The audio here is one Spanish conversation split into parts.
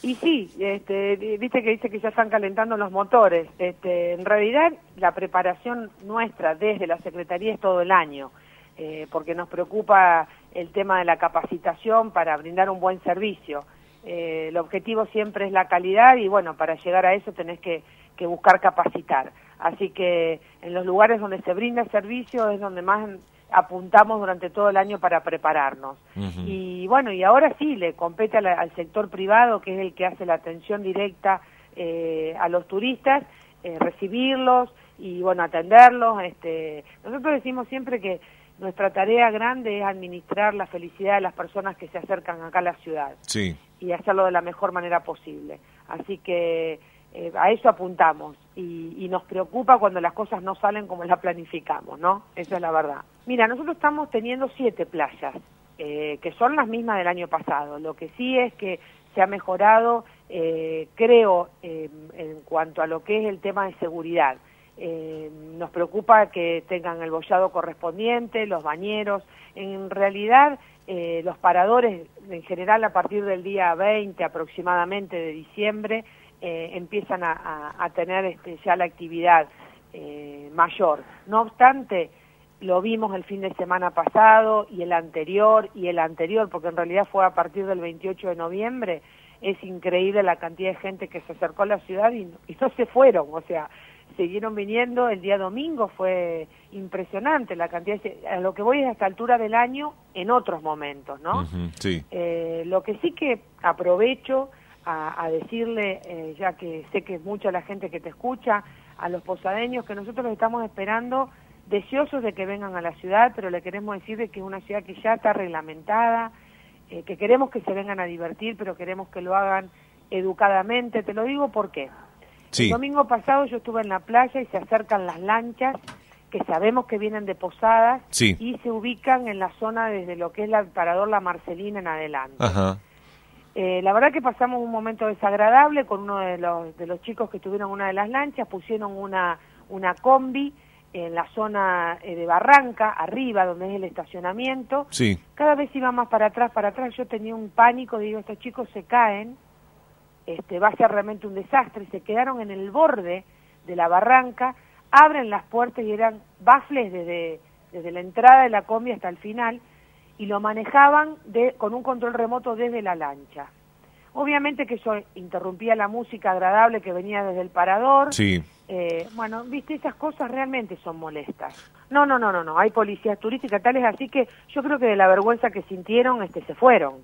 Y sí, viste que dice que ya están calentando los motores. En realidad, la preparación nuestra desde la Secretaría es todo el año, porque nos preocupa el tema de la capacitación para brindar un buen servicio. El objetivo siempre es la calidad y bueno, para llegar a eso tenés que buscar capacitar. Así que en los lugares donde se brinda servicio es donde más apuntamos durante todo el año para prepararnos. Y bueno, y ahora sí, le compete al sector privado, que es el que hace la atención directa a los turistas, recibirlos y bueno, atenderlos. Nosotros decimos siempre que nuestra tarea grande es administrar la felicidad de las personas que se acercan acá a la ciudad. Sí. Y hacerlo de la mejor manera posible. Así que a eso apuntamos y nos preocupa cuando las cosas no salen como las planificamos, ¿no? Eso es la verdad. Mira, nosotros estamos teniendo 7 playas, que son las mismas del año pasado. Lo que sí es que se ha mejorado, creo, en cuanto a lo que es el tema de seguridad. Nos preocupa que tengan el bollado correspondiente, los bañeros. En realidad, los paradores, en general, a partir del día 20 aproximadamente de diciembre, empiezan a tener ya la actividad mayor. No obstante, lo vimos el fin de semana pasado y el anterior, porque en realidad fue a partir del 28 de noviembre, es increíble la cantidad de gente que se acercó a la ciudad y no se fueron, o sea, siguieron viniendo. El día domingo fue impresionante la cantidad, a lo que voy es a esta altura del año en otros momentos, ¿no? Sí. Lo que sí que aprovecho a decirle, ya que sé que es mucha la gente que te escucha, a los posadeños, que nosotros los estamos esperando deseosos de que vengan a la ciudad, pero le queremos decir de que es una ciudad que ya está reglamentada, que queremos que se vengan a divertir, pero queremos que lo hagan educadamente. Te lo digo porque el domingo pasado yo estuve en la playa y se acercan las lanchas, que sabemos que vienen de Posadas, y se ubican en la zona desde lo que es el parador La Marcelina en adelante. Ajá. La verdad que pasamos un momento desagradable con uno de los chicos que tuvieron una de las lanchas. Pusieron una combi en la zona de Barranca, arriba, donde es el estacionamiento. Sí. Cada vez iba más para atrás. Yo tenía un pánico, digo, estos chicos se caen, va a ser realmente un desastre. Se quedaron en el borde de la barranca, abren las puertas y eran bafles desde la entrada de la combi hasta el final, y lo manejaban con un control remoto desde la lancha. Obviamente que eso interrumpía la música agradable que venía desde el parador. Sí. Bueno, viste, esas cosas realmente son molestas. No, hay policías turísticas tales, así que yo creo que de la vergüenza que sintieron, se fueron.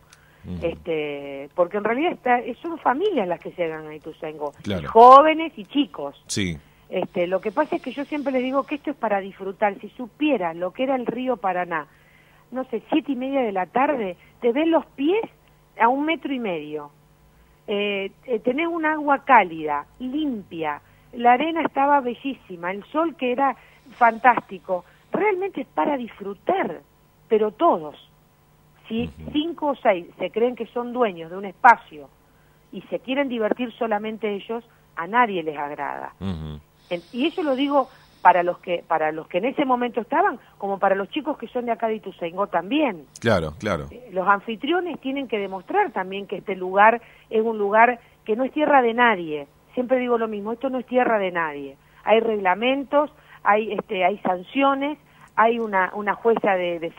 Porque en realidad son familias las que llegan a Ituzaingó, claro. Jóvenes y chicos. Sí. Lo que pasa es que yo siempre les digo que esto es para disfrutar. Si supieran lo que era el río Paraná, no sé, 7:30 de la tarde, te ven los pies a 1,5 metros. Tenés un agua cálida, limpia, la arena estaba bellísima, el sol que era fantástico. Realmente es para disfrutar, pero todos. Si 5 o 6 se creen que son dueños de un espacio y se quieren divertir solamente ellos, a nadie les agrada. Y eso lo digo para los que en ese momento estaban, como para los chicos que son de acá de Ituzaingó también. Claro, claro. Los anfitriones tienen que demostrar también que este lugar es un lugar que no es tierra de nadie. Siempre digo lo mismo, esto no es tierra de nadie. Hay reglamentos, hay sanciones, hay una jueza de